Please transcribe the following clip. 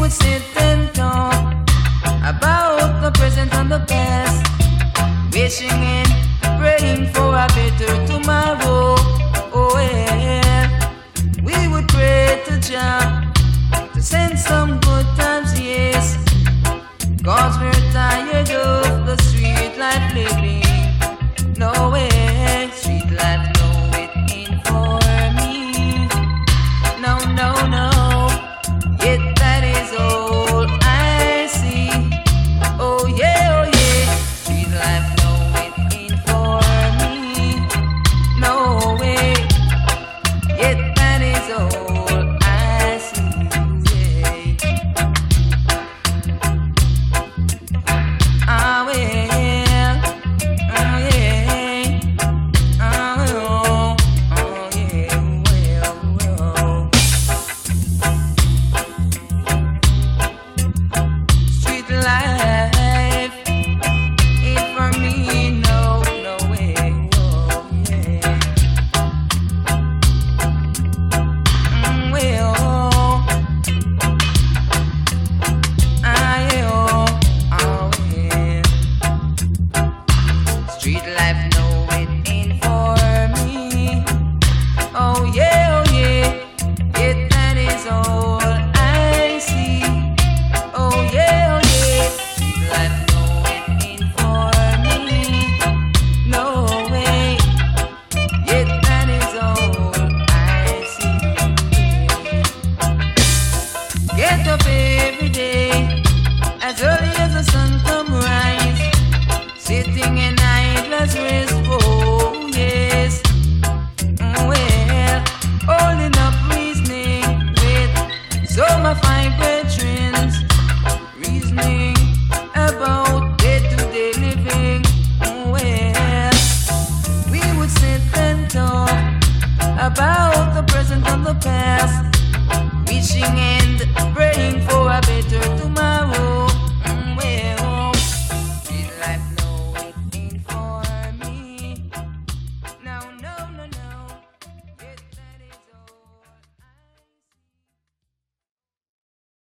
would sit and talk about the present and the past, wishing and praying for a better tomorrow. Oh yeah, we would pray to Jah to send some good times, yes, 'cause we're tired of the street life living. No way, street life, no, it ain't for me. No, no, no, yet that is all I see. Oh yeah, street life, no, it ain't for me. No way, yet that is all I see. Yeah. Ah, well, oh yeah, oh yeah, well. Street life ain't for me, no, no way, oh yeah. Well, oh yeah. Street life, no, it ain't for me. Oh yeah, yet that is all I see. Oh yeah, street life, no, it ain't for me. No way, yet that is all I see. Get up every day as early